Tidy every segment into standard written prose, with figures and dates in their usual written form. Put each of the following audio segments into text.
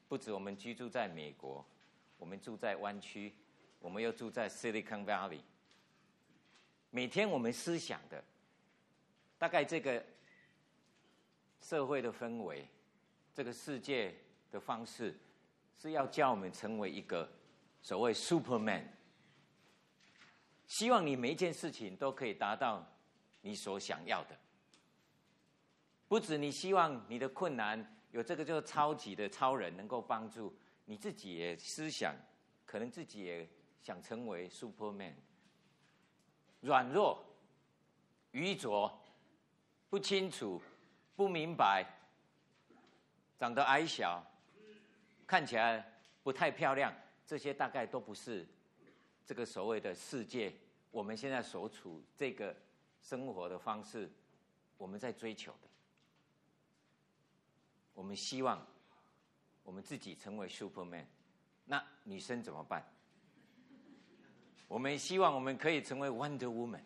不止我们居住在美国，我们住在湾区，我们又住在 Silicon Valley。每天我们思想的，大概这个社会的氛围，这个世界的方式，是要叫我们成为一个所谓 Superman。希望你每一件事情都可以达到你所想要的，不止你希望你的困难有这个就是超级的超人能够帮助你，自己也思想，可能自己也想成为 Superman。软弱、愚拙、不清楚、不明白，长得矮小，看起来不太漂亮，这些大概都不是这个所谓的世界，我们现在所处这个生活的方式，我们在追求的。我们希望我们自己成为 Superman， 那女生怎么办？我们希望我们可以成为 Wonder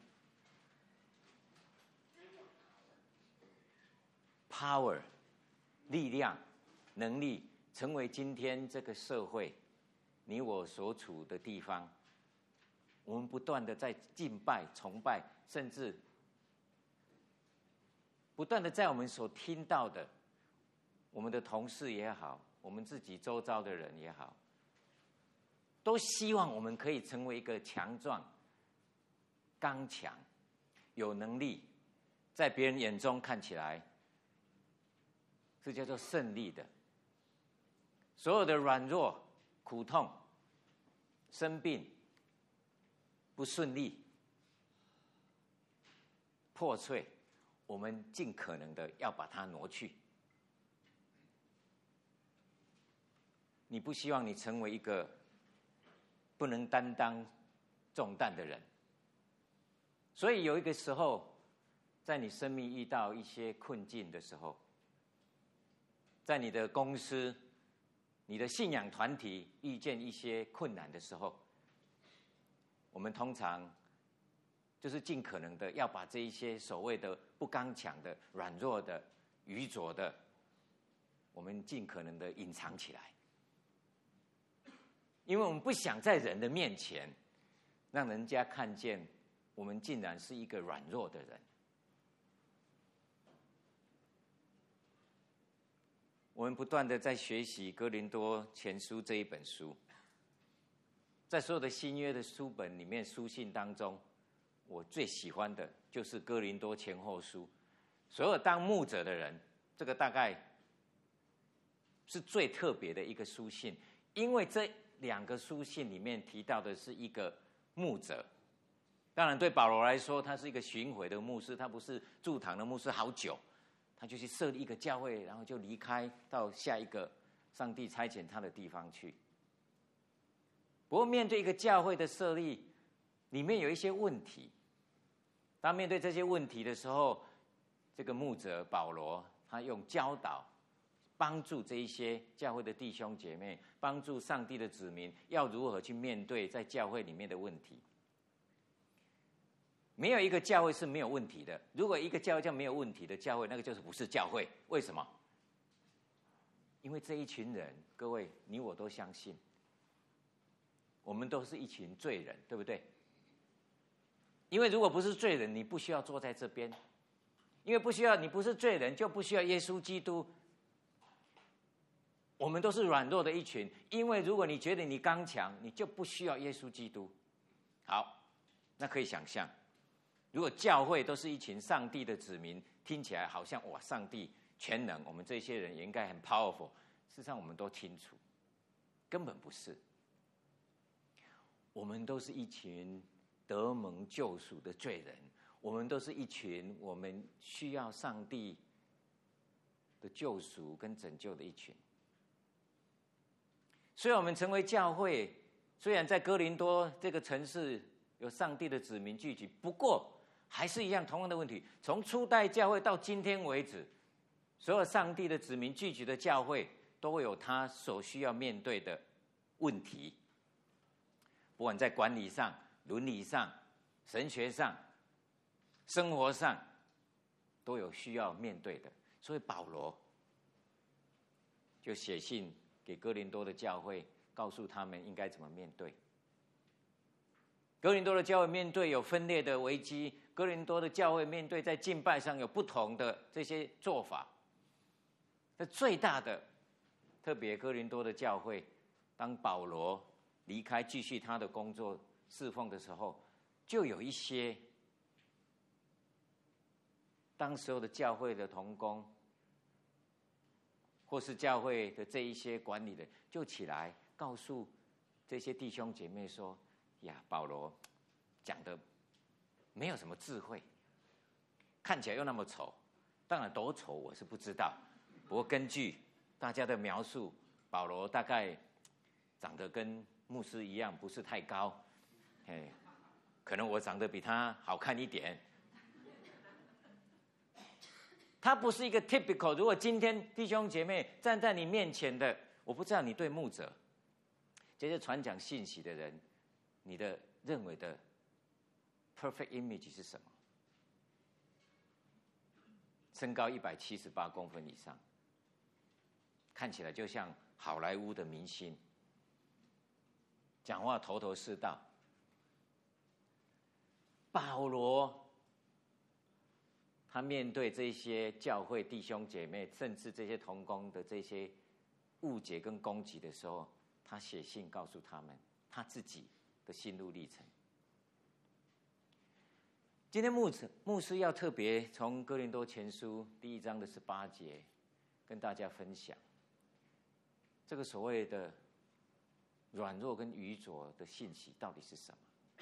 Woman。Power， 力量、能力，成为今天这个社会你我所处的地方，我们不断的在敬拜、崇拜，甚至不断的在我们所听到的，我们的同事也好，我们自己周遭的人也好，都希望我们可以成为一个强壮、刚强、有能力，在别人眼中看起来是叫做胜利的。所有的软弱、苦痛、生病、不顺利、破碎，我们尽可能的要把它挪去。你不希望你成为一个不能担当重担的人，所以有一个时候，在你生命遇到一些困境的时候，在你的公司、你的信仰团体遇见一些困难的时候，我们通常就是尽可能的要把这一些所谓的不刚强的、软弱的、愚拙的，我们尽可能的隐藏起来，因为我们不想在人的面前让人家看见我们竟然是一个软弱的人。我们不断的在学习哥林多前书这一本书，在所有的新约的书本里面，书信当中，我最喜欢的就是哥林多前后书。所有当牧者的人，这个大概是最特别的一个书信，因为这两个书信里面提到的是一个牧者。当然对保罗来说，他是一个巡回的牧师，他不是驻堂的牧师好久，他就去设立一个教会，然后就离开到下一个上帝差遣他的地方去。不过面对一个教会的设立，里面有一些问题，当面对这些问题的时候，这个牧者保罗他用教导帮助这一些教会的弟兄姐妹，帮助上帝的子民要如何去面对在教会里面的问题。没有一个教会是没有问题的，如果一个教会叫没有问题的教会，那个就是不是教会。为什么？因为这一群人，各位你我都相信，我们都是一群罪人，对不对？因为如果不是罪人，你不需要坐在这边，因为不需要，你不是罪人，就不需要耶稣基督。我们都是软弱的一群，因为如果你觉得你刚强，你就不需要耶稣基督。好，那可以想象，如果教会都是一群上帝的子民，听起来好像哇，上帝全能，我们这些人也应该很 powerful。事实上，我们都清楚，根本不是。我们都是一群得蒙救赎的罪人，我们都是一群我们需要上帝的救赎跟拯救的一群。虽然我们成为教会，虽然在哥林多这个城市有上帝的子民聚集，不过还是一样同样的问题。从初代教会到今天为止，所有上帝的子民聚集的教会都会有他所需要面对的问题，不管在管理上、伦理上、神学上、生活上，都有需要面对的。所以保罗就写信给哥林多的教会，告诉他们应该怎么面对。哥林多的教会面对有分裂的危机，哥林多的教会面对在敬拜上有不同的这些做法。那最大的，特别哥林多的教会，当保罗离开继续他的工作侍奉的时候，就有一些当时候的教会的同工，或是教会的这一些管理人，就起来告诉这些弟兄姐妹说：呀，保罗讲的没有什么智慧，看起来又那么丑，当然多丑我是不知道，不过根据大家的描述，保罗大概长得跟牧师一样，不是太高，可能我长得比他好看一点。他不是一个 typical。如果今天弟兄姐妹站在你面前的，我不知道你对牧者这些传讲信息的人，你的认为的 perfect image 是什么？身高178公分以上，看起来就像好莱坞的明星，讲话头头是道。保罗他面对这些教会弟兄姐妹，甚至这些同工的这些误解跟攻击的时候，他写信告诉他们他自己的心路历程。今天牧师要特别从哥林多前书第1章的18节跟大家分享这个所谓的软弱跟愚拙的信息到底是什么。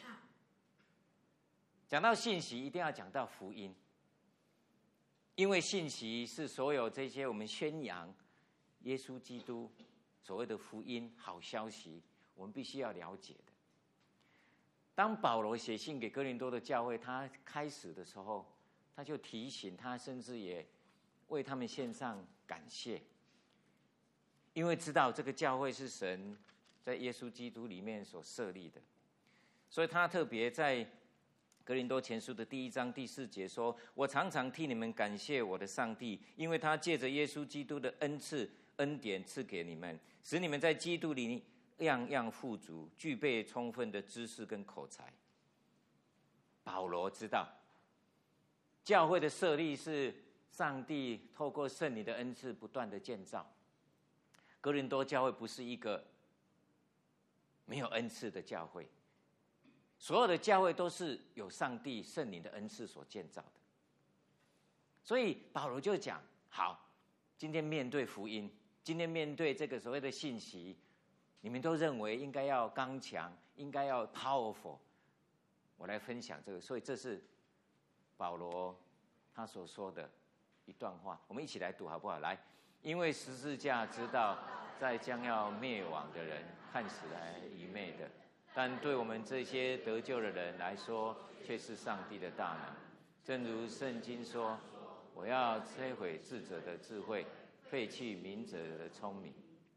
讲到信息，一定要讲到福音，因为信息是所有这些我们宣扬耶稣基督所谓的福音好消息，我们必须要了解的。当保罗写信给哥林多的教会，他开始的时候，他就提醒他，甚至也为他们献上感谢，因为知道这个教会是神在耶稣基督里面所设立的，所以他特别在哥林多前书的第1章第4节说：我常常替你们感谢我的上帝，因为他借着耶稣基督的恩典赐给你们，使你们在基督里样样富足，具备充分的知识跟口才。保罗知道教会的设立是上帝透过圣灵的恩赐不断的建造。哥林多教会不是一个没有恩赐的教会，所有的教会都是有上帝圣灵的恩赐所建造的。所以保罗就讲：好，今天面对福音，今天面对这个所谓的信息，你们都认为应该要刚强，应该要 powerful， 我来分享这个。所以这是保罗他所说的一段话，我们一起来读好不好？来，因为十字架知道在将要灭亡的人看起来愚昧的，但对我们这些得救的人来说，却是上帝的大能。正如圣经说：我要摧毁智者的智慧，废弃明者的聪明。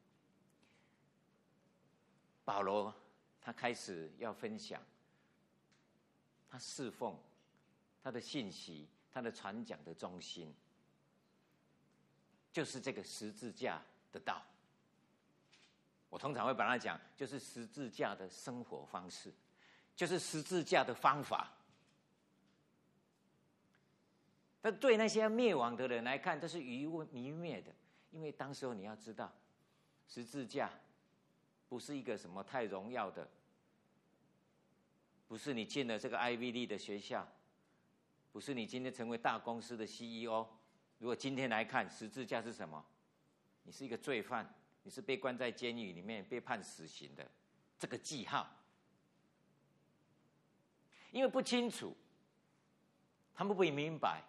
保罗他开始要分享他侍奉他的信息，他的传讲的中心就是这个十字架的道。我通常会把它讲，就是十字架的生活方式，就是十字架的方法。但对那些灭亡的人来看，这是愚昧的，因为当时候你要知道，十字架不是一个什么太荣耀的，不是你进了这个 Ivy League 的学校，不是你今天成为大公司的 CEO。如果今天来看，十字架是什么？你是一个罪犯，你是被关在监狱里面被判死刑的这个记号。因为不清楚，他们不明白。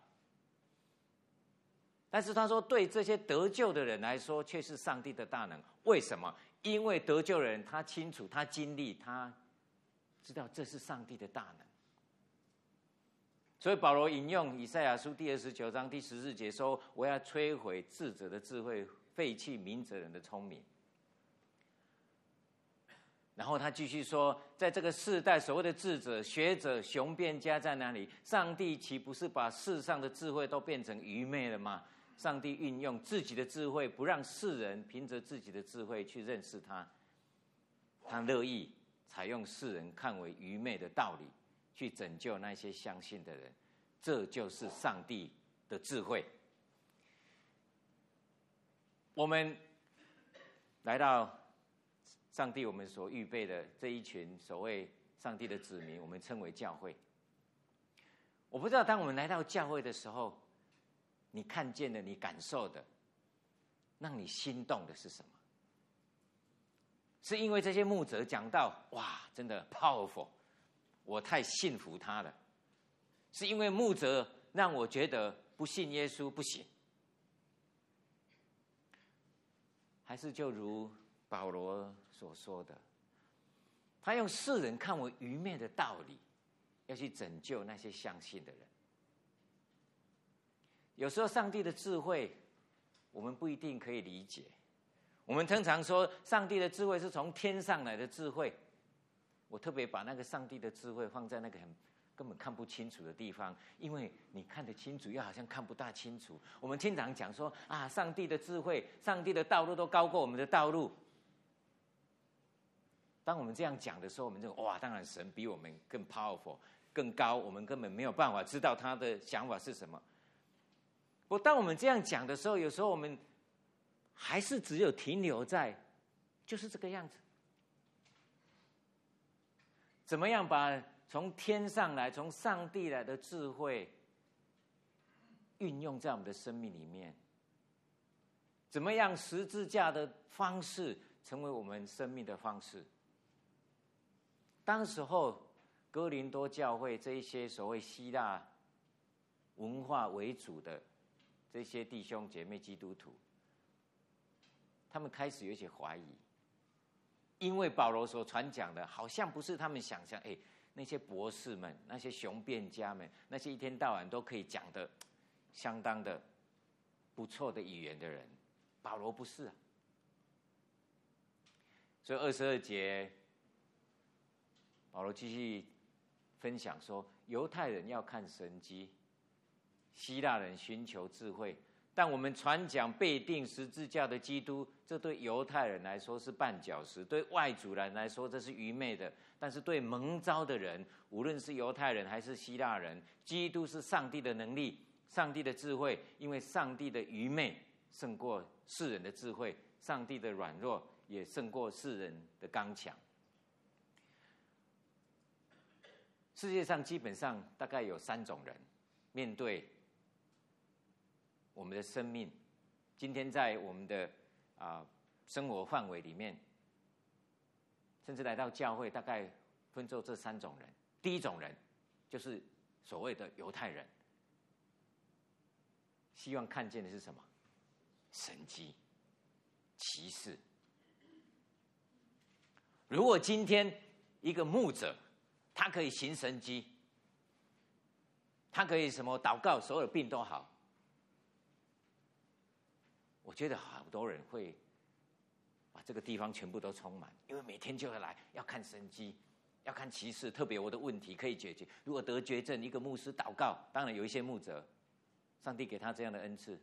但是他说，对这些得救的人来说，却是上帝的大能。为什么？因为得救的人他清楚，他经历，他知道这是上帝的大能。所以保罗引用以赛亚书第29章第14节说：我要摧毁智者的智慧，废弃明哲人的聪明。然后他继续说，在这个世代，所谓的智者、学者、雄辩家在哪里？上帝岂不是把世上的智慧都变成愚昧了吗？ 上帝运用自己的智慧，不让世人凭着自己的智慧去认识他，他乐意采用世人看为愚昧的道理，去拯救那些相信的人。这就是上帝的智慧。我们来到上帝我们所预备的这一群所谓上帝的子民，我们称为教会。我不知道当我们来到教会的时候，你看见的，你感受的，让你心动的是什么？是因为这些牧者讲到，哇，真的 powerful， 我太信服他了。是因为牧者让我觉得不信耶稣不行，还是就如保罗所说的，他用世人看为愚昧的道理，要去拯救那些相信的人。有时候上帝的智慧我们不一定可以理解，我们通常说上帝的智慧是从天上来的智慧，我特别把那个上帝的智慧放在那个根本看不清楚的地方，因为你看得清楚又好像看不大清楚。我们经常讲说啊，上帝的智慧，上帝的道路都高过我们的道路。当我们这样讲的时候，我们就哇，当然神比我们更 powerful 更高，我们根本没有办法知道他的想法是什么。不过当我们这样讲的时候，有时候我们还是只有停留在就是这个样子。怎么样把从天上来，从上帝来的智慧运用在我们的生命里面？怎么样十字架的方式成为我们生命的方式？当时候哥林多教会这一些所谓希腊文化为主的这些弟兄姐妹基督徒，他们开始有一些怀疑，因为保罗所传讲的好像不是他们想象，那些博士们，那些雄辩家们，那些一天到晚都可以讲的相当的不错的语言的人，保罗不是啊。所以22节保罗继续分享说，犹太人要看神迹，希腊人寻求智慧，但我们传讲被钉十字架的基督，这对犹太人来说是绊脚石，对外族人来说这是愚昧的，但是对蒙召的人，无论是犹太人还是希腊人，基督是上帝的能力，上帝的智慧，因为上帝的愚昧胜过世人的智慧，上帝的软弱也胜过世人的刚强。世界上基本上大概有3种人，面对我们的生命，今天在我们的生活范围里面，甚至来到教会，大概分作这3种人。第一种人就是所谓的犹太人，希望看见的是什么？神迹、奇事。如果今天一个牧者，他可以行神迹，他可以什么祷告，所有的病都好，我觉得好多人会把这个地方全部都充满，因为每天就要来，要看神迹，要看奇事，特别我的问题可以解决。如果得绝症，一个牧师祷告，当然有一些牧者，上帝给他这样的恩赐。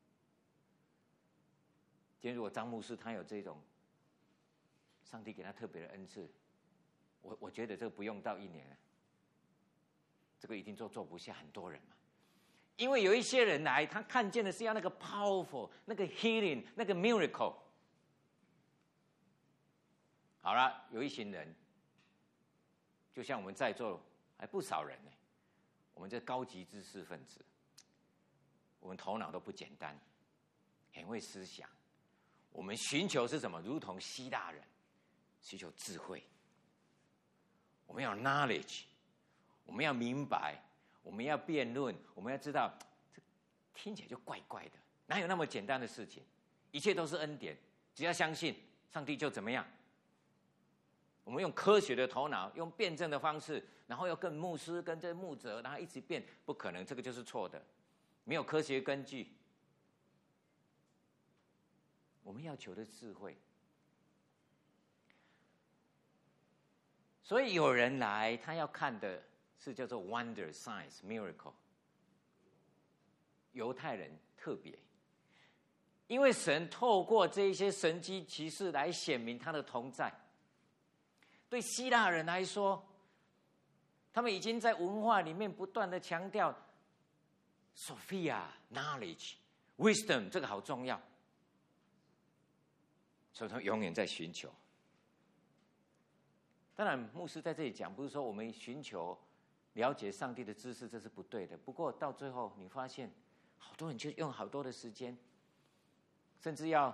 今天如果张牧师他有这种上帝给他特别的恩赐，我觉得这个不用到1年，这个一定做不下很多人嘛。因为有一些人来，他看见的是要那个 powerful， 那个 healing， 那个 miracle。好了，有一群人，就像我们在座还不少人呢，我们这高级知识分子，我们头脑都不简单，很会思想。我们寻求是什么？如同希腊人，寻求智慧。我们要 knowledge， 我们要明白，我们要辩论，我们要知道，这听起来就怪怪的，哪有那么简单的事情？一切都是恩典，只要相信上帝就怎么样。我们用科学的头脑，用辩证的方式，然后又跟牧师、跟这牧者，然后一起辩，不可能，这个就是错的，没有科学根据。我们要求的智慧。所以有人来，他要看的是叫做 wonder、science、miracle。犹太人特别， 因为神透过这一些神迹奇事来显明他的同在。对希腊人来说，他们已经在文化里面不断的强调 Sophia knowledge wisdom 这个好重要，所以他们永远在寻求。当然牧师在这里讲，不是说我们寻求了解上帝的知识，这是不对的。不过到最后你发现好多人就用好多的时间，甚至要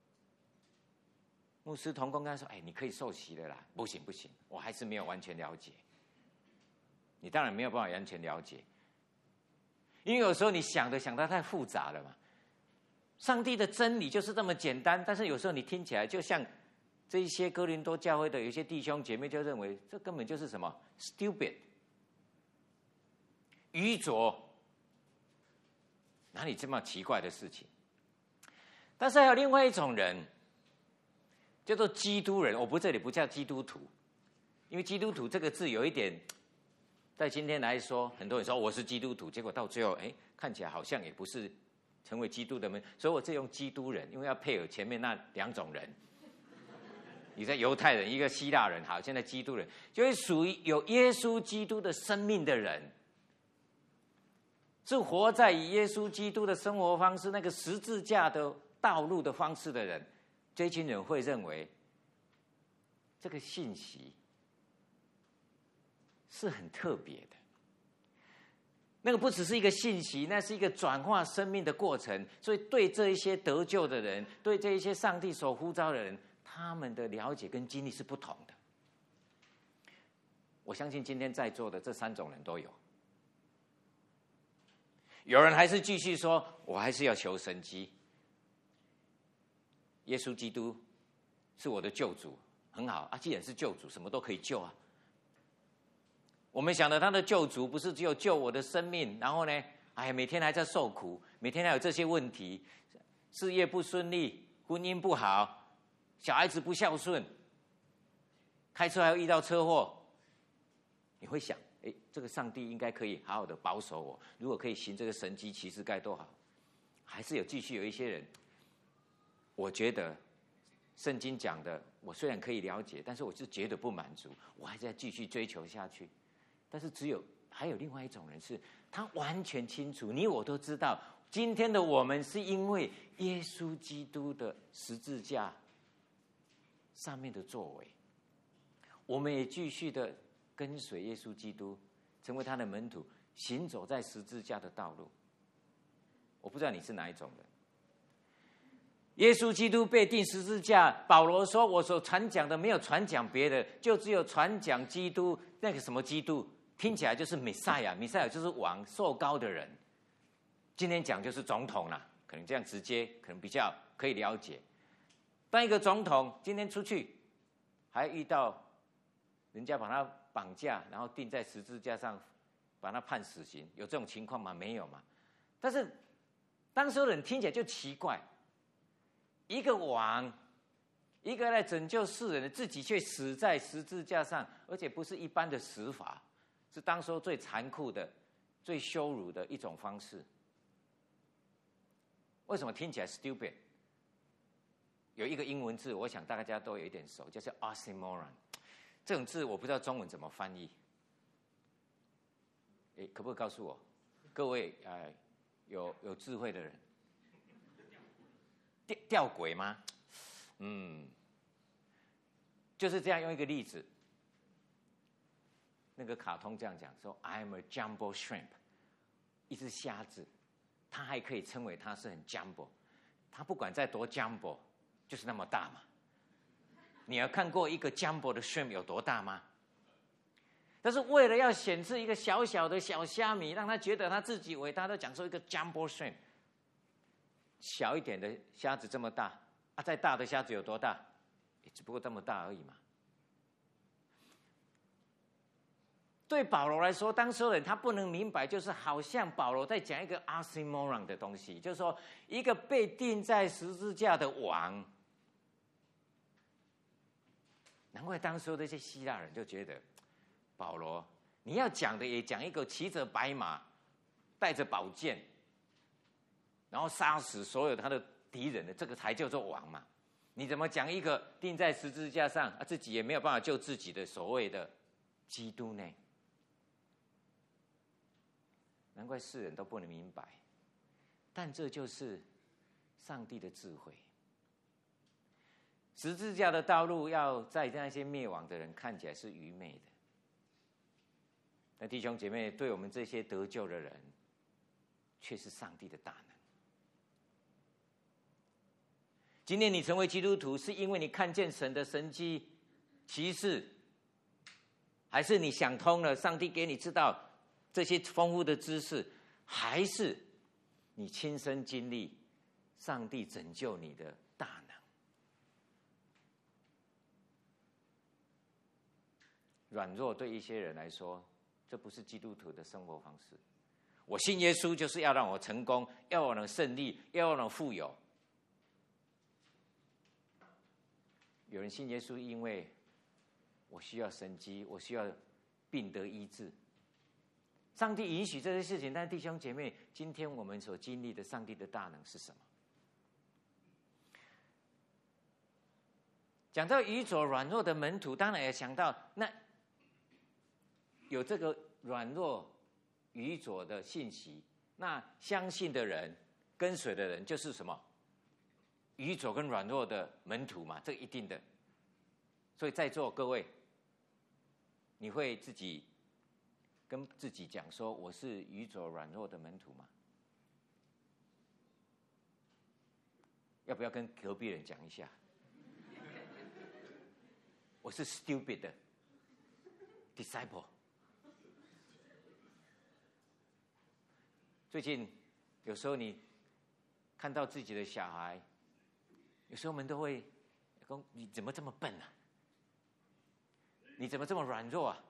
牧师同工跟他说，你可以受洗了啦。不行不行，我还是没有完全了解。你当然没有办法完全了解，因为有时候你想得太复杂了嘛。上帝的真理就是这么简单，但是有时候你听起来就像这一些哥林多教会的有一些弟兄姐妹就认为这根本就是什么 stupid 愚拙，哪里这么奇怪的事情？但是还有另外一种人叫做基督人，这里不叫基督徒，因为基督徒这个字有一点在今天来说，很多人说我是基督徒，结果到最后看起来好像也不是成为基督的门，所以我这用基督人，因为要配合前面那两种人。你在犹太人，一个希腊人，好，现在基督人就是属于有耶稣基督的生命的人，是活在以耶稣基督的生活方式，那个十字架的道路的方式的人。这群人会认为这个信息是很特别的，那个不只是一个信息，那是一个转化生命的过程。所以对这一些得救的人，对这一些上帝所呼召的人，他们的了解跟经历是不同的。我相信今天在座的这三种人都有。有人还是继续说，我还是要求神迹，耶稣基督是我的救主，很好啊，既然是救主，什么都可以救啊。我们想的他的救主不是只有救我的生命，然后呢，每天还在受苦，每天还有这些问题，事业不顺利，婚姻不好，小孩子不孝顺，开车还要遇到车祸。你会想，这个上帝应该可以好好的保守我，如果可以行这个神迹奇事该多好。还是继续有一些人，我觉得圣经讲的我虽然可以了解，但是我是绝对不满足，我还是要继续追求下去。但是还有另外一种人，是他完全清楚，你我都知道，今天的我们是因为耶稣基督的十字架上面的作为，我们也继续的跟随耶稣基督，成为他的门徒，行走在十字架的道路。我不知道你是哪一种人。耶稣基督被钉十字架，保罗说，我所传讲的没有传讲别的，就只有传讲基督。那个什么基督听起来就是弥赛亚，弥赛亚就是王，受膏的人。今天讲就是总统啦，可能这样直接可能比较可以了解。当一个总统今天出去还遇到人家把他绑架，然后钉在十字架上，把他判死刑，有这种情况吗？没有嘛。但是当时的人听起来就奇怪，一个王，一个来拯救世人的，自己却死在十字架上，而且不是一般的死法，是当时最残酷的、最羞辱的一种方式。为什么听起来 stupid？ 有一个英文字，我想大家都有一点熟，就是 oxymoron。这种字我不知道中文怎么翻译，可不可以告诉我？各位有智慧的人，吊诡吗？就是这样用一个例子。那个卡通这样讲说 ，I'm a jumbo shrimp， 一只虾子，它还可以称为它是很 jumbo， 它不管再多 jumbo， 就是那么大嘛。你有看过一个 jumbo 的 shrimp 有多大吗？但是为了要显示一个小小的小虾米，让他觉得他自己伟大，都讲说一个 jumbo shrimp。小一点的虾子这么大再大的虾子有多大？也只不过这么大而已嘛。对保罗来说，当时的人他不能明白，就是好像保罗在讲一个 oxymoron 的东西，就是说一个被钉在十字架的王。难怪当时的一些希腊人就觉得，保罗你要讲的也讲一个骑着白马，带着宝剑，然后杀死所有他的敌人的，这个才叫做王嘛。你怎么讲一个钉在十字架上自己也没有办法救自己的所谓的基督呢？难怪世人都不能明白，但这就是上帝的智慧。十字架的道路要在那些灭亡的人看起来是愚昧的，那弟兄姐妹，对我们这些得救的人，却是上帝的大能。今天你成为基督徒，是因为你看见神的神迹奇事，还是你想通了，上帝给你知道这些丰富的知识，还是你亲身经历上帝拯救你的大能？软弱对一些人来说，这不是基督徒的生活方式。我信耶稣就是要让我成功，要我能胜利，要我能富有。有人信耶稣，因为我需要神迹，我需要病得医治。上帝允许这些事情，但弟兄姐妹，今天我们所经历的上帝的大能是什么？讲到愚拙软弱的门徒，当然也想到那有这个软弱愚拙的信息，那相信的人跟随的人就是什么？愚拙跟软弱的门徒嘛，这一定的。所以在座各位，你会自己跟自己讲说，我是愚拙软弱的门徒吗？要不要跟隔壁人讲一下？我是 stupid 的 disciple。最近有时候你看到自己的小孩，有时候我们都会说：“你怎么这么笨啊？你怎么这么软弱啊？”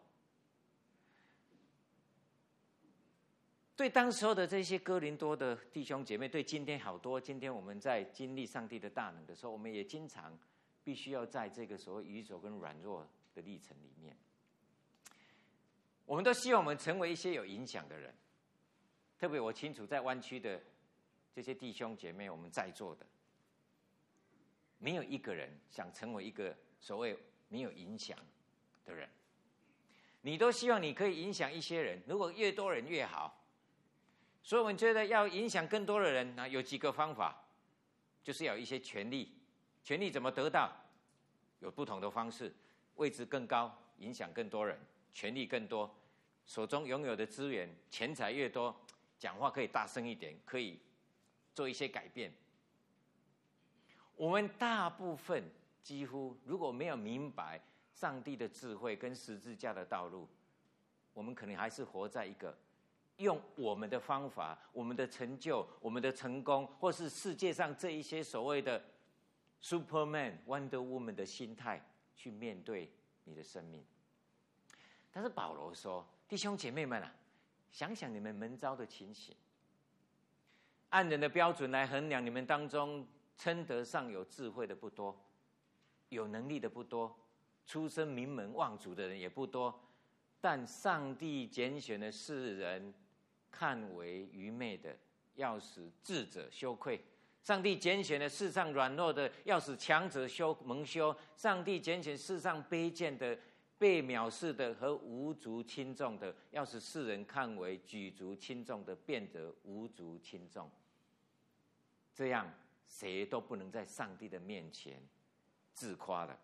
对当时候的这些哥林多的弟兄姐妹，对今天好多，今天我们在经历上帝的大能的时候，我们也经常必须要在这个所谓愚拙跟软弱的历程里面，我们都希望我们成为一些有影响的人。特别我清楚，在湾区的这些弟兄姐妹，我们在座的，没有一个人想成为一个所谓没有影响的人。你都希望你可以影响一些人，如果越多人越好。所以我们觉得要影响更多的人，有几个方法，就是要有一些权利。权利怎么得到？有不同的方式，位置更高，影响更多人，权利更多，手中拥有的资源、钱财越多，讲话可以大声一点，可以做一些改变。我们大部分几乎如果没有明白上帝的智慧跟十字架的道路，我们可能还是活在一个用我们的方法、我们的成就、我们的成功，或是世界上这一些所谓的 Superman、Wonder Woman 的心态去面对你的生命。但是保罗说：“弟兄姐妹们啊，想想你们门召的情形，按人的标准来衡量，你们当中称得上有智慧的不多，有能力的不多，出身名门望族的人也不多。但上帝拣选的世人，看为愚昧的，要使智者羞愧；上帝拣选的世上软弱的，要使强者蒙羞；上帝拣选世上卑贱的、被藐视的和无足轻重的，要使世人看为举足轻重的，变得无足轻重。这样，谁都不能在上帝的面前自夸了。”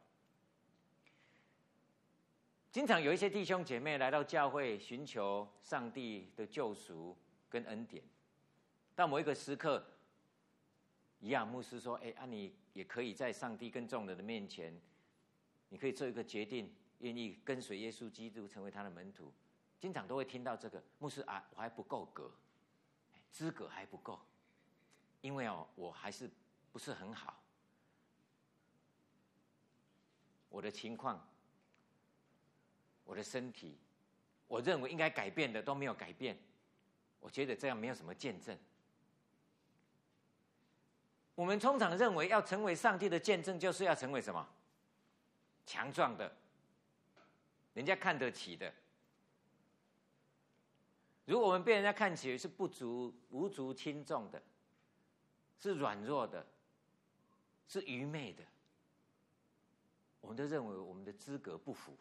经常有一些弟兄姐妹来到教会寻求上帝的救赎跟恩典，到某一个时刻，以亚牧师说：“你也可以在上帝跟众人的面前，你可以做一个决定，愿意跟随耶稣基督，成为他的门徒。”经常都会听到这个，牧师我还不够格，资格还不够，因为我还是不是很好，我的情况。我的身体，我认为应该改变的都没有改变，我觉得这样没有什么见证。我们通常认为要成为上帝的见证，就是要成为什么？强壮的，人家看得起的。如果我们被人家看起是不足、无足轻重的，是软弱的， 是愚昧的，我们都认为我们的资格不符。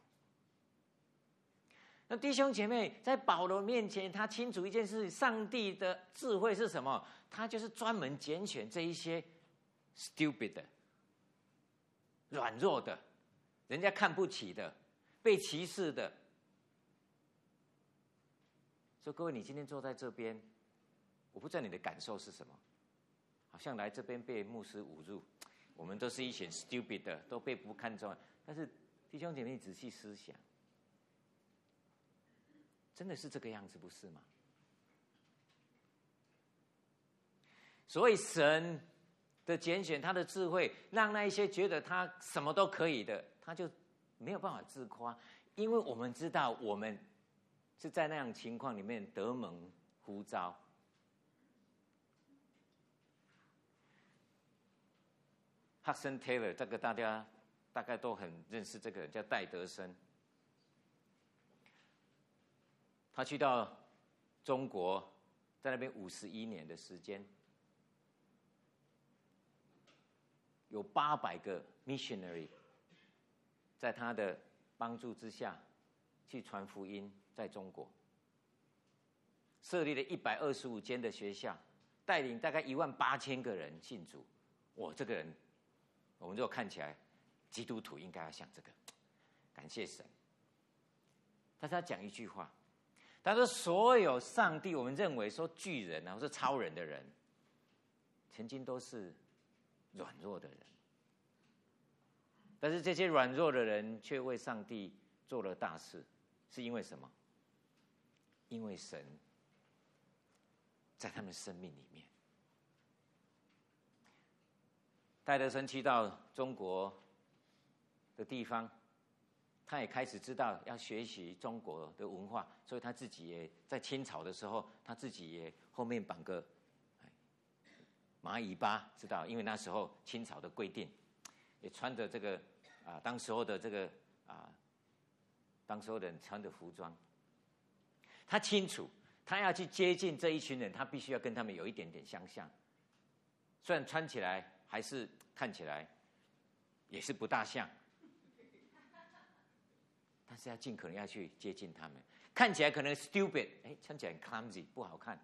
那弟兄姐妹在保罗面前，他清楚一件事：上帝的智慧是什么？他就是专门拣选这一些 stupid 的、软弱的、人家看不起的、被歧视的。所以各位，你今天坐在这边，我不知道你的感受是什么，好像来这边被牧师侮辱，我们都是一群 stupid 的，都被不看重。但是弟兄姐妹，仔细思想，真的是这个样子，不是吗？所以神的拣选，他的智慧，让那一些觉得他什么都可以的，他就没有办法自夸，因为我们知道我们是在那样情况里面得蒙呼召。Hudson Taylor 这个大家大概都很认识，这个人叫戴德生。他去到中国，在那边51年的时间，有800个 missionary 在他的帮助之下去传福音，在中国设立了125间的学校，带领大概18000个人信主。这个人，我们如果看起来基督徒应该要像这个，感谢神。但是他讲一句话，他说所有上帝我们认为说巨人或是超人的人，曾经都是软弱的人，但是这些软弱的人却为上帝做了大事，是因为什么？因为神在他们生命里面。戴德生去到中国的地方，他也开始知道要学习中国的文化，所以他自己也在清朝的时候，他自己也后面绑个马尾巴，知道？因为那时候清朝的规定，也穿着这个当时候的这个当时候的人穿的服装。他清楚，他要去接近这一群人，他必须要跟他们有一点点相像。虽然穿起来还是看起来也是不大像，但是要尽可能要去接近他们。看起来可能 stupid， 穿起来很 clumsy， 不好看。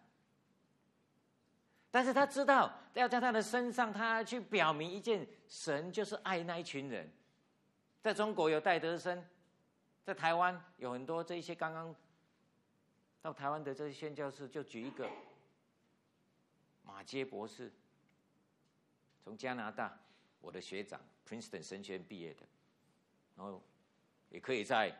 但是他知道要在他的身上，他要去表明一件：神就是爱那一群人。在中国有戴德生，在台湾有很多这一些刚刚到台湾的这些宣教士，就举一个马偕博士，从加拿大，我的学长 Princeton 神学院毕业的，然后也可以在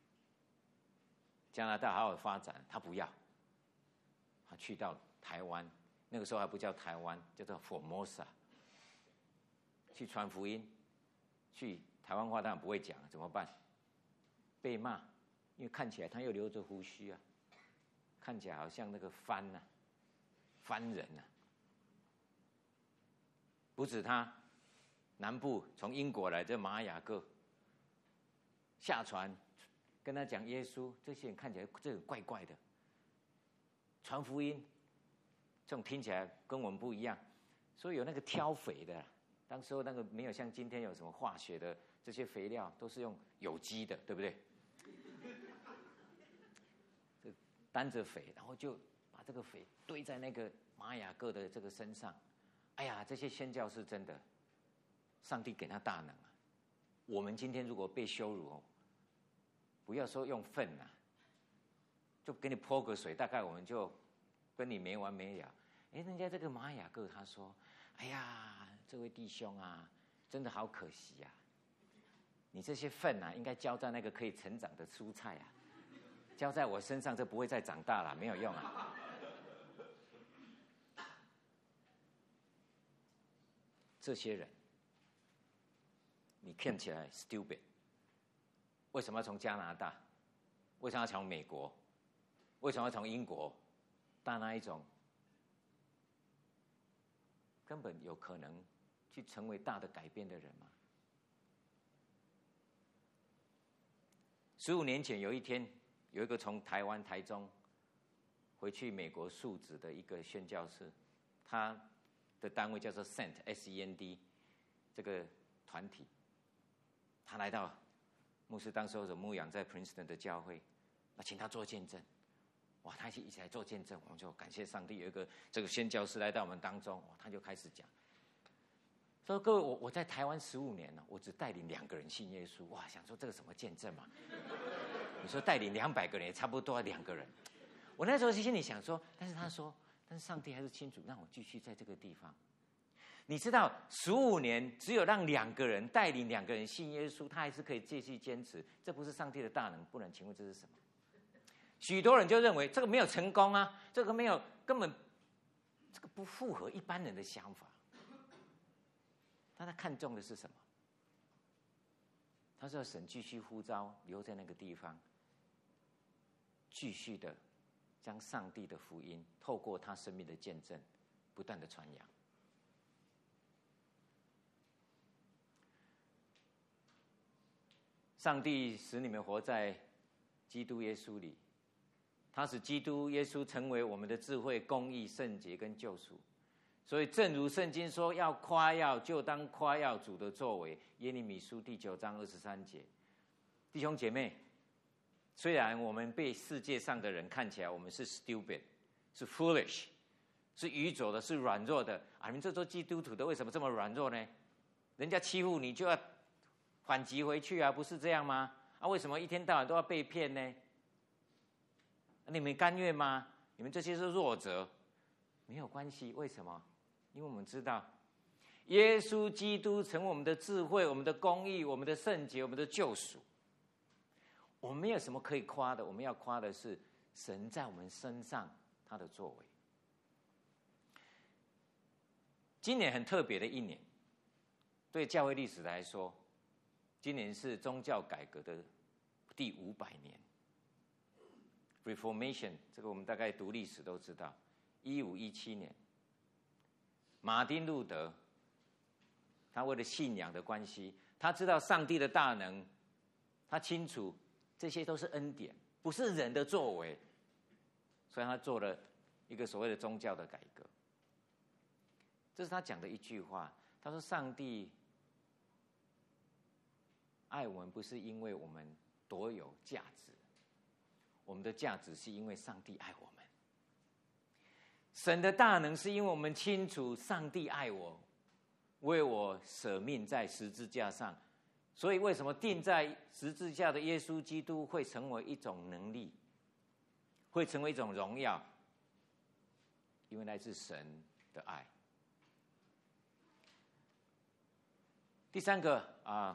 加拿大好好发展，他不要，他去到台湾，那个时候还不叫台湾，叫做 Formosa， 去传福音，去台湾话当然不会讲，怎么办？被骂，因为看起来他又留着胡须啊，看起来好像那个番人啊。不止他，南部从英国来的马雅各下船跟他讲耶稣，这些人看起来这个怪怪的，传福音，这种听起来跟我们不一样，所以有那个挑肥的，当时候那个没有像今天有什么化学的这些肥料，都是用有机的，对不对？担着肥，然后就把这个肥堆在那个马雅各的这个身上。哎呀，这些宣教士真的，上帝给他大能啊！我们今天如果被羞辱不要说用粪就给你泼个水，大概我们就跟你没完没了。人家这个马雅各他说：“哎呀，这位弟兄啊，真的好可惜啊！你这些粪应该浇在那个可以成长的蔬菜啊，浇在我身上，这不会再长大了，没有用啊。”这些人，你看起来 stupid， 为什么要从加拿大？为什么要从美国？为什么要从英国？到那一种根本有可能去成为大的改变的人吗？15年前有一天，有一个从台湾台中回去美国述职的一个宣教士，他的单位叫做 SEND， 这个团体，他来到牧师当时候的牧养在 Princeton 的教会，那请他做见证。哇，他一起来做见证，我们就感谢上帝，有一个这个宣教师来到我们当中，他就开始讲，说各位，我在台湾15年了，我只带领2个人信耶稣。哇，想说这个什么见证嘛？你说带领200个人也差不多2个人。我那时候心里想说，但是他说，但是上帝还是清楚让我继续在这个地方。你知道15年只有让2个人带领2个人信耶稣，他还是可以继续坚持，这不是上帝的大能？不然请问这是什么？许多人就认为这个没有成功啊，这个没有，根本这个不符合一般人的想法。但他看重的是什么？他说神继续呼召留在那个地方，继续的将上帝的福音透过他生命的见证不断的传扬。上帝使你们活在基督耶稣里，他使基督耶稣成为我们的智慧、公义、圣洁跟救赎。所以正如圣经说，要夸耀就当夸耀主的作为，耶利米书第9章23节。弟兄姐妹，虽然我们被世界上的人看起来我们是 stupid， 是 foolish， 是愚拙的，是软弱的啊！你们这做基督徒的为什么这么软弱呢？人家欺负你就要反击回去啊，不是这样吗？啊，为什么一天到晚都要被骗呢？你们甘愿吗？你们这些是弱者，没有关系。为什么？因为我们知道，耶稣基督成为我们的智慧、我们的公义、我们的圣洁、我们的救赎。我们没有什么可以夸的，我们要夸的是神在我们身上他的作为。今年很特别的一年，对教会历史来说，今年是宗教改革的第500年。Reformation 这个我们大概读历史都知道，1517年，马丁路德，他为了信仰的关系，他知道上帝的大能，他清楚这些都是恩典，不是人的作为，所以他做了一个所谓的宗教的改革。这是他讲的一句话，他说上帝爱我们不是因为我们多有价值，我们的价值是因为上帝爱我们。神的大能是因为我们清楚上帝爱我，为我舍命在十字架上。所以为什么钉在十字架的耶稣基督会成为一种能力，会成为一种荣耀？因为来自神的爱。第三个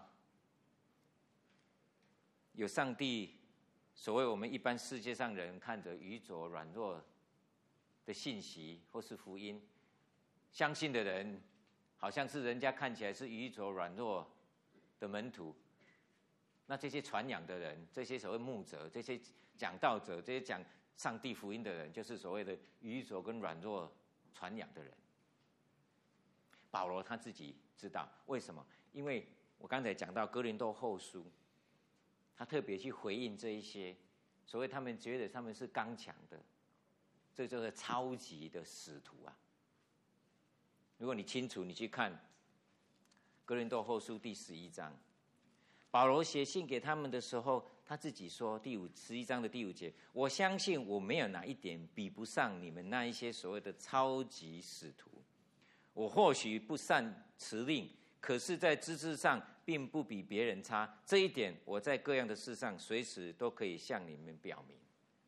有上帝所谓我们一般世界上人看着愚拙软弱的信息或是福音，相信的人好像是人家看起来是愚拙软弱的门徒，那这些传扬的人，这些所谓牧者，这些讲道者，这些讲上帝福音的人，就是所谓的愚拙跟软弱传扬的人。保罗他自己知道为什么？因为我刚才讲到哥林多后书，他特别去回应这一些所谓他们觉得他们是刚强的，这就是超级的使徒啊。如果你清楚，你去看哥林多后书第11章，保罗写信给他们的时候，他自己说11章的第5节，我相信我没有哪一点比不上你们那一些所谓的超级使徒。我或许不善辞令，可是在知识上并不比别人差，这一点我在各样的事上随时都可以向你们表明。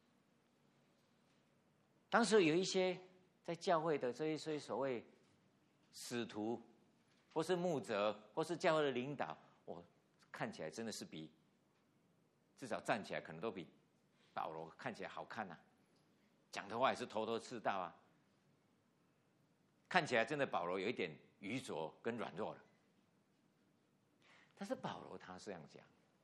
当时有一些在教会的这一些所谓使徒或是牧者或是教会的领导，看起来真的是比，至少站起来可能都比保罗看起来好看啊，讲的话也是头头是道啊，看起来真的保罗有一点愚拙跟软弱了。但是保罗他是这样讲，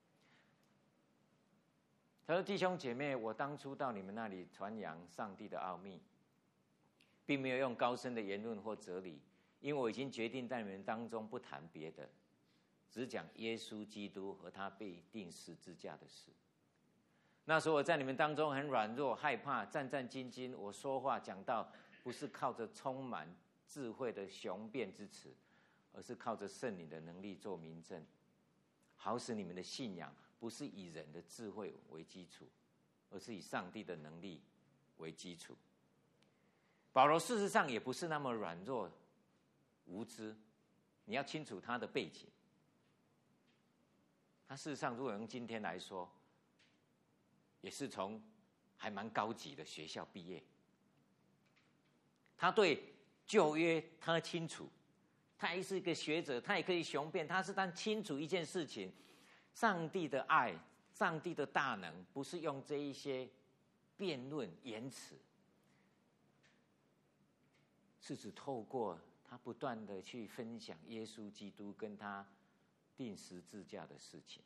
他说弟兄姐妹，我当初到你们那里传扬上帝的奥秘，并没有用高深的言论或哲理，因为我已经决定在你们当中不谈别的，只讲耶稣基督和他被钉十字架的事。那时候我在你们当中很软弱害怕战战兢兢，我说话讲道不是靠着充满智慧的雄辩之词， 而是靠着圣灵的能力做明证，好使你们的信仰不是以人的智慧为基础，而是以上帝的能力为基础。保罗事实上也不是那么软弱无知，你要清楚他的背景。他事实上如果用今天来说，也是从还蛮高级的学校毕业。他对旧约他清楚，他也是一个学者，他也可以雄辩，他清楚一件事情：上帝的爱，上帝的大能，不是用这一些辩论言辞，是指透过他不断的去分享耶稣基督跟他钉十字架的事情。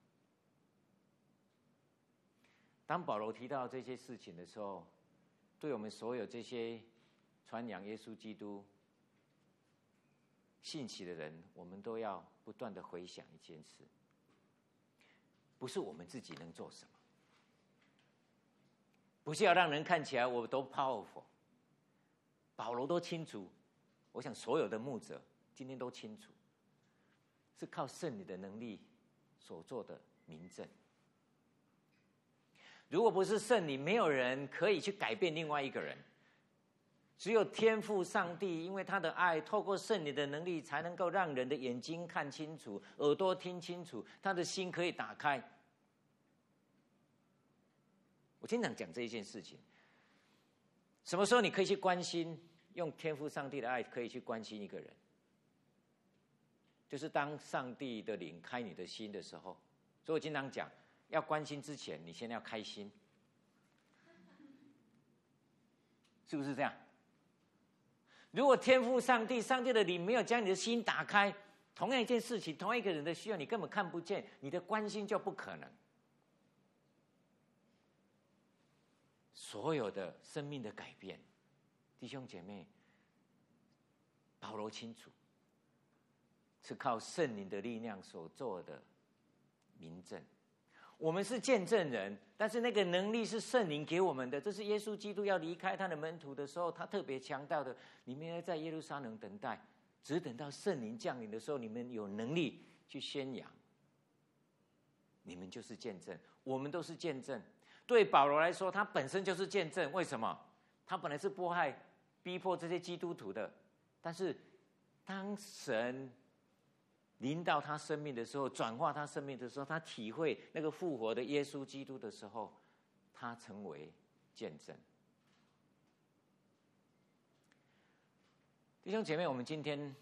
当保罗提到这些事情的时候，对我们所有这些传扬耶稣基督信息的人，我们都要不断的回想一件事：不是我们自己能做什么，不是要让人看起来我都 powerful。保罗都清楚，我想所有的牧者今天都清楚，是靠圣灵的能力所做的明证。如果不是圣灵，没有人可以去改变另外一个人。只有天父上帝，因为他的爱，透过圣灵的能力，才能够让人的眼睛看清楚，耳朵听清楚，他的心可以打开。我经常讲这一件事情，什么时候你可以去关心，用天父上帝的爱可以去关心一个人，就是当上帝的灵开你的心的时候。所以我经常讲，要关心之前，你先要开心，是不是这样？如果天父上帝的灵没有将你的心打开，同样一件事情，同样一个人的需要，你根本看不见，你的关心就不可能。所有的生命的改变，弟兄姐妹，保罗清楚，是靠圣灵的力量所做的明证。我们是见证人，但是那个能力是圣灵给我们的。这是耶稣基督要离开他的门徒的时候，他特别强调的：你们要在耶路撒冷等待，只等到圣灵降临的时候，你们有能力去宣扬。你们就是见证，我们都是见证。对保罗来说，他本身就是见证。为什么？他本来是迫害、逼迫这些基督徒的，但是当神临到他生命的时候，转化他生命的时候，他体会那个复活的耶稣基督的时候，他成为见证。弟兄姐妹，我们今天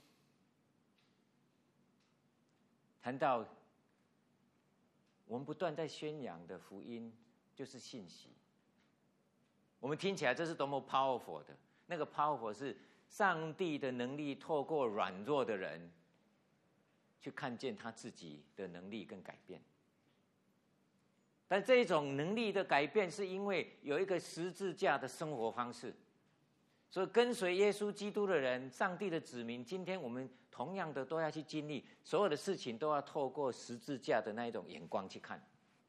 谈到我们不断在宣扬的福音，就是信息。我们听起来这是多么 powerful 的，那个 powerful 是上帝的能力透过软弱的人去看见他自己的能力跟改变。但这种能力的改变是因为有一个十字架的生活方式。所以跟随耶稣基督的人，上帝的子民，今天我们同样的都要去经历，所有的事情都要透过十字架的那一种眼光去看。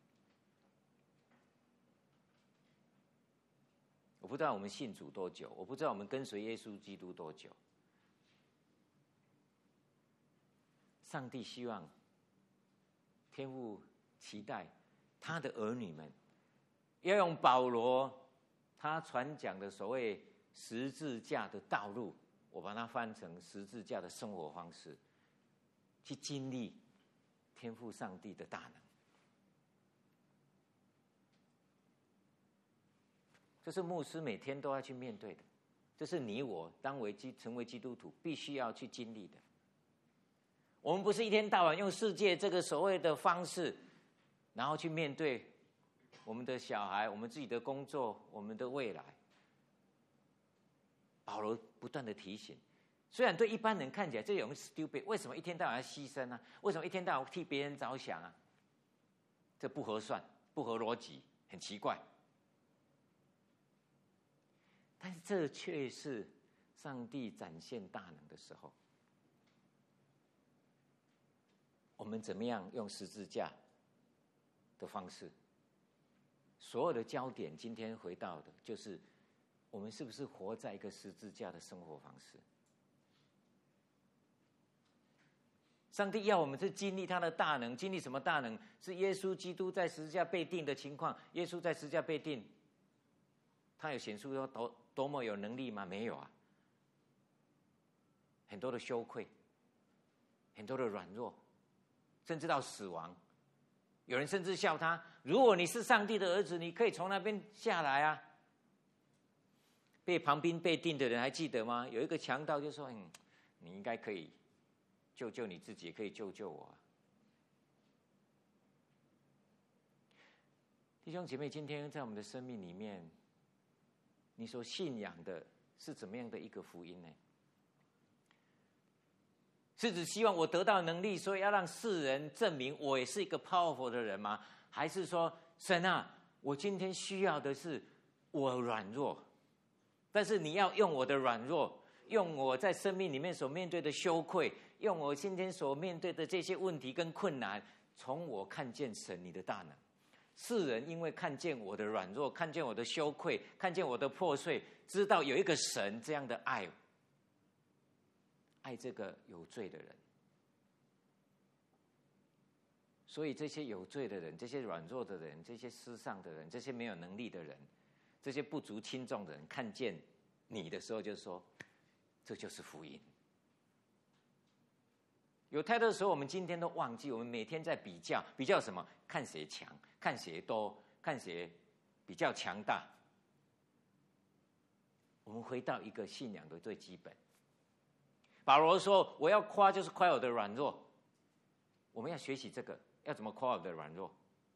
我不知道我们信主多久，我不知道我们跟随耶稣基督多久。上帝希望，天父期待他的儿女们要用保罗他传讲的所谓十字架的道路，我把它翻成十字架的生活方式，去经历天父上帝的大能。这是牧师每天都要去面对的，这是你我成为基督徒必须要去经历的。我们不是一天到晚用世界这个所谓的方式，然后去面对我们的小孩、我们自己的工作、我们的未来。保罗不断的提醒，虽然对一般人看起来这种 stupid， 为什么一天到晚要牺牲啊？为什么一天到晚替别人着想啊？这不合算，不合逻辑，很奇怪。但是这却是上帝展现大能的时候。我们怎么样用十字架的方式？所有的焦点今天回到的就是我们是不是活在一个十字架的生活方式？ 上帝要我们是经历他的大能，经历什么大能？是耶稣基督在十字架被钉的情况。耶稣在十字架被钉，他有显出说多么有能力吗？没有啊，很多的羞愧，很多的软弱，甚至到死亡。有人甚至笑他：如果你是上帝的儿子，你可以从那边下来啊。被旁边被钉的人还记得吗？有一个强盗就说：你应该可以救救你自己，也可以救救我啊。弟兄姐妹，今天在我们的生命里面，你所信仰的是怎么样的一个福音呢？是指希望我得到能力，所以要让世人证明我也是一个 powerful 的人吗？还是说，神啊，我今天需要的是我软弱，但是你要用我的软弱，用我在生命里面所面对的羞愧，用我今天所面对的这些问题跟困难，从我看见神你的大能。世人因为看见我的软弱，看见我的羞愧，看见我的破碎，知道有一个神这样的爱这个有罪的人。所以这些有罪的人，这些软弱的人，这些失丧的人，这些没有能力的人，这些不足轻重的人，看见你的时候就说，这就是福音。有太多的时候，我们今天都忘记，我们每天在比较，比较什么？看谁强，看谁多，看谁比较强大。我们回到一个信仰的最基本。保罗说：“我要夸，就是夸我的软弱。”我们要学习这个，要怎么夸我的软弱？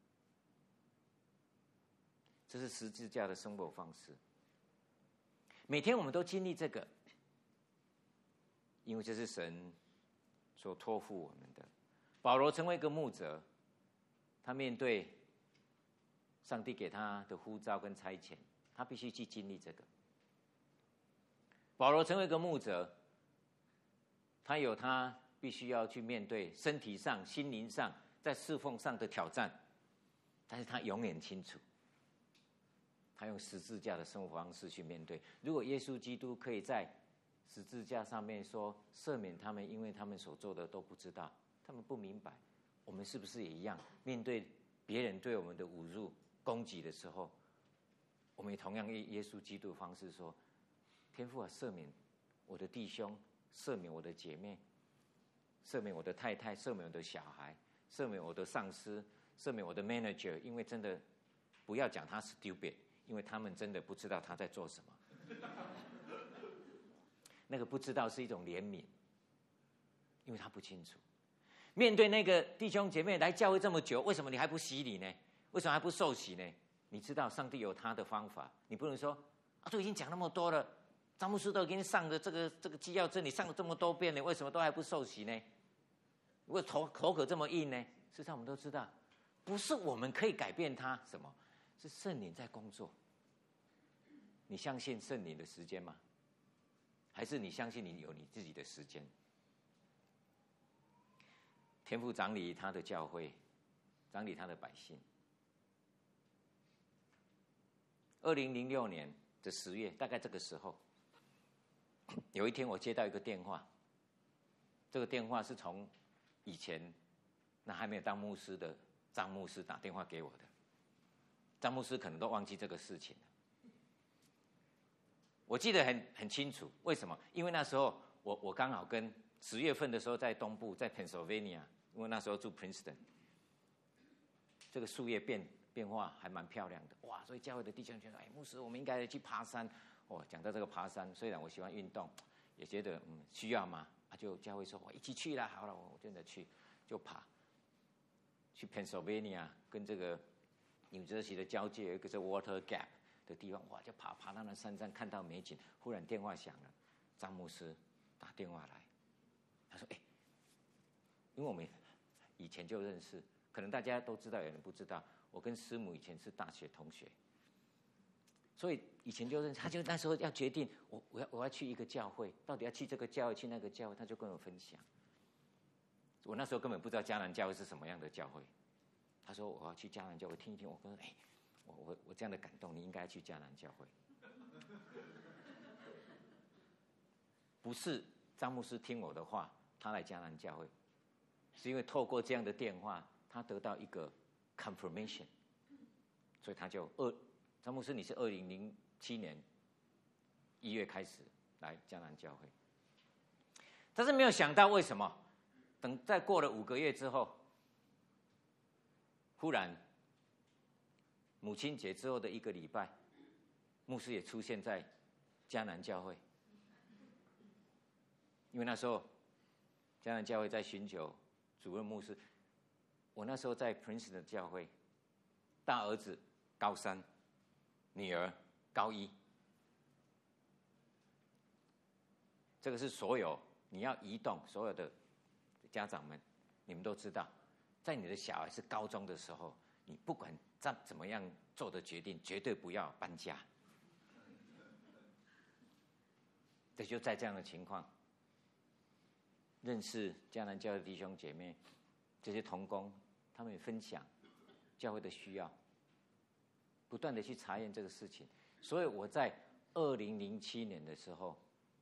这是十字架的生活方式。每天我们都经历这个，因为这是神所托付我们的。保罗成为一个牧者，他面对上帝给他的呼召跟差遣，他必须去经历这个。保罗成为一个牧者，他有他必须要去面对身体上、心灵上、在侍奉上的挑战，但是他永远清楚，他用十字架的生活方式去面对。如果耶稣基督可以在十字架上面说赦免他们，因为他们所做的都不知道，他们不明白，我们是不是也一样？面对别人对我们的侮辱、攻击的时候，我们也同样以耶稣基督的方式说：天父啊，赦免我的弟兄，赦免我的姐妹，赦免我的太太，赦免我的小孩，赦免我的上司，赦免我的 manager， 因为真的不要讲他 stupid， 因为他们真的不知道他在做什么。那个不知道是一种怜悯，因为他不清楚。面对那个弟兄姐妹来教会这么久，为什么你还不洗礼呢？为什么还不受洗呢？你知道上帝有他的方法，你不能说都已经讲那么多了，张牧师都给你上的这个基要真理上了这么多遍了，为什么都还不受洗呢？如果口可这么硬呢？事实上我们都知道，不是我们可以改变他，什么？是圣灵在工作。你相信圣灵的时间吗？还是你相信你有你自己的时间？天父掌理他的教会，掌理他的百姓。2006年的10月，大概这个时候，有一天我接到一个电话，这个电话是从以前那还没有当牧师的张牧师打电话给我的。张牧师可能都忘记这个事情了。我记得很清楚，为什么？因为那时候我刚好跟10月份的时候在东部，在 Pennsylvania， 因为那时候住 Princeton， 这个树叶变化还蛮漂亮的，哇！所以教会的弟兄就说：“哎，牧师，我们应该去爬山。”哦，讲到这个爬山，虽然我喜欢运动，也觉得需要嘛，就教会说：“我一起去啦。”好了，我真的去，就爬。去 Pennsylvania 跟这个纽泽西的交界有一个叫 Water Gap 的地方，哇，就爬到那山上，看到美景。忽然电话响了，张牧师打电话来，他说：“因为我们以前就认识，可能大家都知道，有人不知道，我跟师母以前是大学同学，所以以前就认识。他就那时候要决定，我要去一个教会，到底要去这个教会，去那个教会，他就跟我分享。我那时候根本不知道迦南教会是什么样的教会，他说我要去迦南教会听一听，我说我这样的感动，你应该去迦南教会。不是张牧师听我的话，他来迦南教会， 是因为透过这样的电话，他得到一个 confirmation， 所以他就张牧师，你是2007年1月开始来迦南教会，但是没有想到为什么，等再过了5个月之后，忽然母亲节之后的1个礼拜，牧师也出现在迦南教会，因为那时候迦南教会在寻求主任牧师。我那时候在 Princeton 教会，大儿子高3，女儿高1。这个是所有你要移动所有的家长们，你们都知道，在你的小孩是高中的时候，你不管怎么样做的决定，绝对不要搬家。这就在这样的情况，认识迦南教会的弟兄姐妹，这些同工，他们也分享教会的需要，不断的去查验这个事情。所以我在2007年的时候，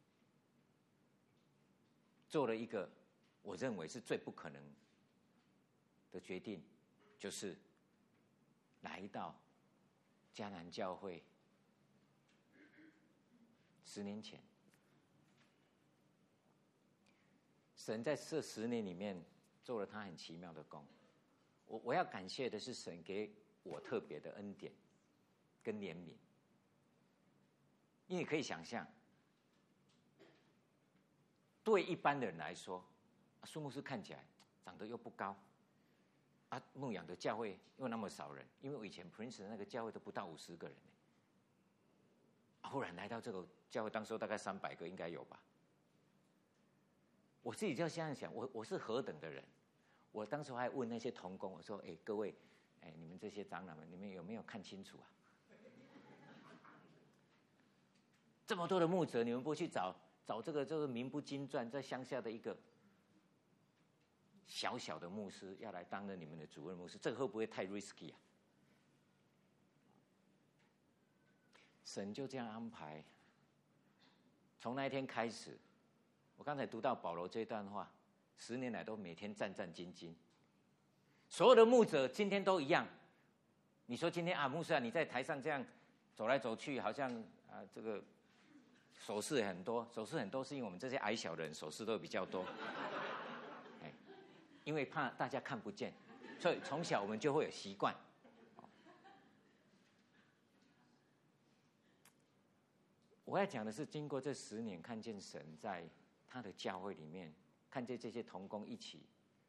做了一个我认为是最不可能的决定，就是来到迦南教会。10年前，神在这10年里面做了他很奇妙的工。我要感谢的是神给我特别的恩典跟怜悯，因为你可以想象，对一般的人来说，苏牧师看起来长得又不高，牧养的教会又那么少人，因为我以前 Princeton 那个教会都不到50个人，忽然来到这个教会，当时大概300个应该有吧。我自己就这样想，我是何等的人？我当时还问那些同工，我说：“各位，你们这些长老们，你们有没有看清楚啊？这么多的牧者，你们不去找这个名不经传，在乡下的一个小小的牧师，要来当了你们的主任牧师，这个会不会太 risky 啊？”神就这样安排。从那一天开始，我刚才读到保罗这段话，10年来都每天战战兢兢。所有的牧者今天都一样。你说今天牧师你在台上这样走来走去，好像这个手势很多，是因为我们这些矮小的人手势都比较多，因为怕大家看不见，所以从小我们就会有习惯。我要讲的是，经过这10年，看见神在他的教会里面，看见这些同工一起，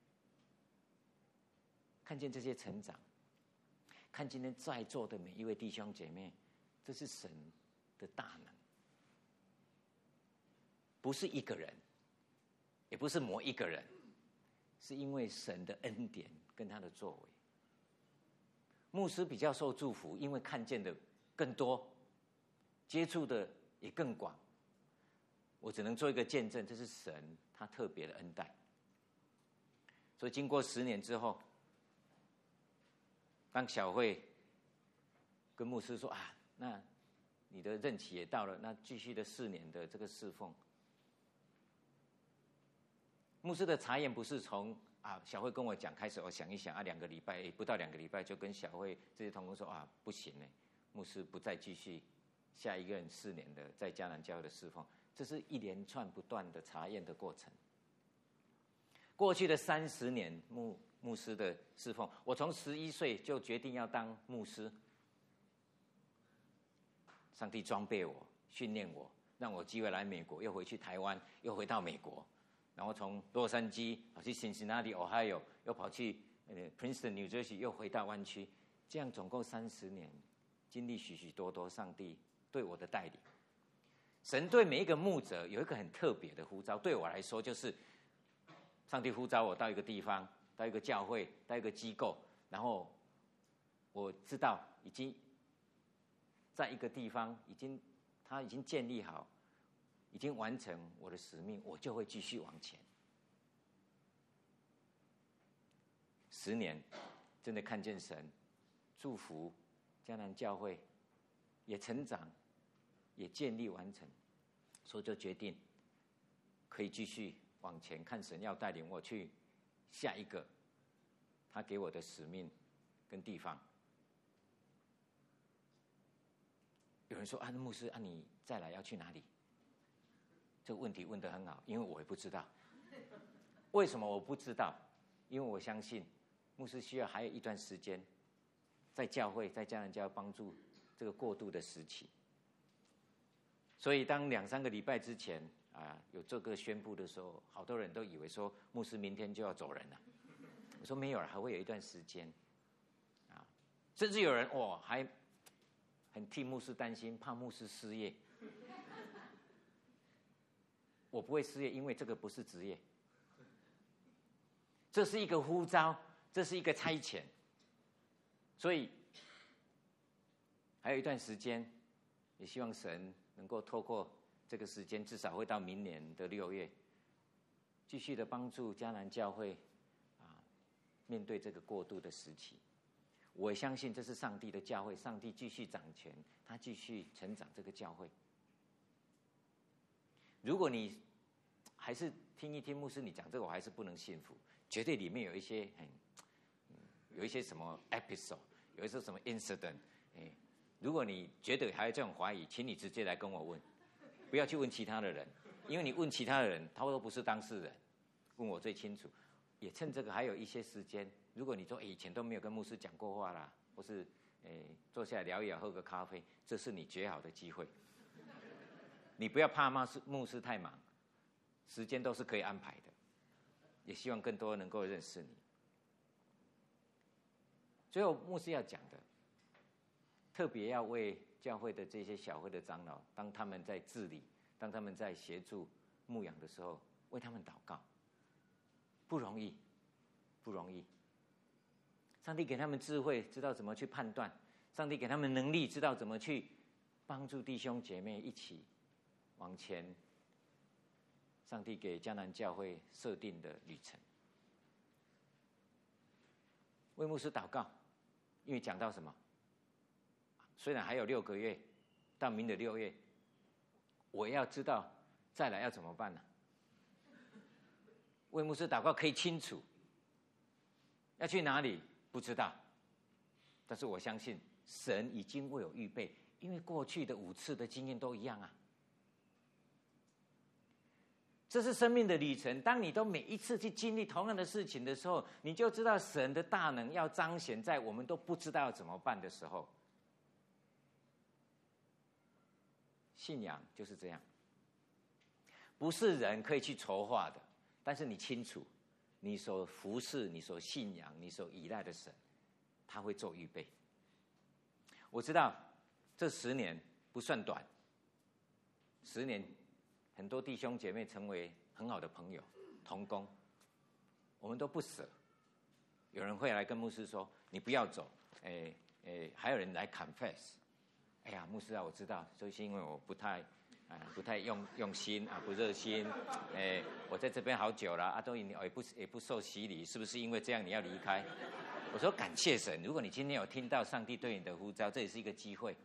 看见这些成长，看今天在座的每一位弟兄姐妹，这是神的大能，不是一个人，也不是某一个人，是因为神的恩典跟他的作为。牧师比较受祝福，因为看见的更多，接触的也更广。我只能做一个见证，这是神他特别的恩待。所以经过10年之后，当小慧跟牧师说那你的任期也到了，那继续的4年的这个侍奉。牧师的查验不是从小慧跟我讲开始，我想一想2个礼拜，不到2个礼拜就跟小慧这些同工说不行牧师不再继续下一任4年的在迦南教会的侍奉。这是一连串不断的查验的过程。过去的30年牧师的侍奉，我从11岁就决定要当牧师。上帝装备我，训练我，让我有机会来美国，又回去台湾，又回到美国，然后从洛杉矶跑去 Cincinnati Ohio， 又跑去Princeton New Jersey， 又回到湾区，这样总共30年，经历许许多多上帝对我的带领。神对每一个牧者有一个很特别的呼召，对我来说就是上帝呼召我到一个地方，到一个教会，到一个机构，然后我知道已经在一个地方他已经建立好，已经完成我的使命，我就会继续往前。10年真的看见神祝福迦南教会，也成长，也建立完成，所以就决定可以继续往前，看神要带领我去下一个他给我的使命跟地方。有人说啊，牧师啊，你再来要去哪里？这个问题问得很好，因为我也不知道。为什么我不知道？因为我相信牧师需要还有一段时间，在教会，在家人家帮助这个过渡的时期。所以当2-3个礼拜之前有这个宣布的时候，好多人都以为说牧师明天就要走人了。我说没有了，还会有一段时间甚至有人还很替牧师担心，怕牧师失业。我不会失业，因为这个不是职业，这是一个呼召，这是一个差遣，所以还有一段时间，也希望神能够透过这个时间，至少会到明年的6月，继续的帮助迦南教会面对这个过渡的时期。我也相信这是上帝的教会，上帝继续掌权，他继续成长这个教会。如果你还是听一听牧师你讲这个，我还是不能信服，绝对里面有一些有一些什么 episode， 有一些什么 incident。如果你觉得还有这种怀疑，请你直接来跟我问，不要去问其他的人，因为你问其他的人，他都不是当事人，问我最清楚。也趁这个还有一些时间，如果你说以前都没有跟牧师讲过话啦，或是坐下来聊一聊，喝个咖啡，这是你绝好的机会。你不要怕牧师太忙，时间都是可以安排的。也希望更多人能够认识你。最后牧师要讲的，特别要为教会的这些小会的长老，当他们在治理，当他们在协助牧养的时候，为他们祷告。不容易，不容易。上帝给他们智慧，知道怎么去判断；上帝给他们能力，知道怎么去帮助弟兄姐妹一起往前。上帝给迦南教会设定的旅程。为牧师祷告，因为讲到什么？虽然还有6个月到明年6月，我要知道再来要怎么办呢？为牧师祷告可以清楚，要去哪里不知道，但是我相信神已经为我预备，因为过去的5次的经验都一样啊。这是生命的旅程，当你都每一次去经历同样的事情的时候，你就知道神的大能要彰显在我们都不知道要怎么办的时候。信仰就是这样，不是人可以去筹划的，但是你清楚你所服侍、你所信仰、你所依赖的神，他会做预备。我知道这10年不算短，10年很多弟兄姐妹成为很好的朋友、同工，我们都不舍。有人会来跟牧师说：“你不要走。”还有人来 confess：“ 哎呀，牧师啊，我知道，就是因为我不太用心不热心。我在这边好久了都也不受洗礼，是不是因为这样你要离开？”我说感谢神，如果你今天有听到上帝对你的呼召，这也是一个机会。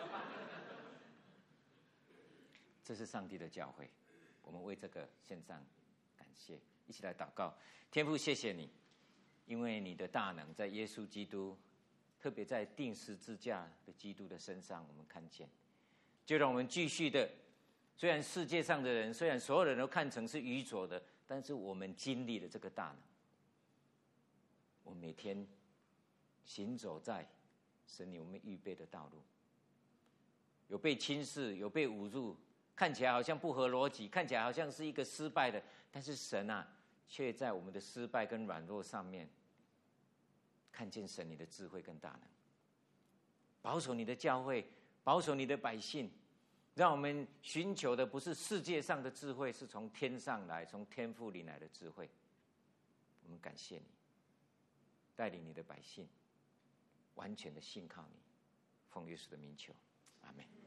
这是上帝的教会，我们为这个献上感谢，一起来祷告。天父，谢谢你，因为你的大能在耶稣基督，特别在钉十字架的基督的身上，我们看见。就让我们继续的，虽然世界上的人，虽然所有人都看成是愚拙的，但是我们经历了这个大能。我们每天行走在神为我们预备的道路，有被轻视，有被侮辱，看起来好像不合逻辑，看起来好像是一个失败的，但是神却在我们的失败跟软弱上面看见神你的智慧跟大能，保守你的教会，保守你的百姓，让我们寻求的不是世界上的智慧，是从天上来，从天父里来的智慧。我们感谢你，带领你的百姓完全的信靠你，奉耶稣的名求，阿们。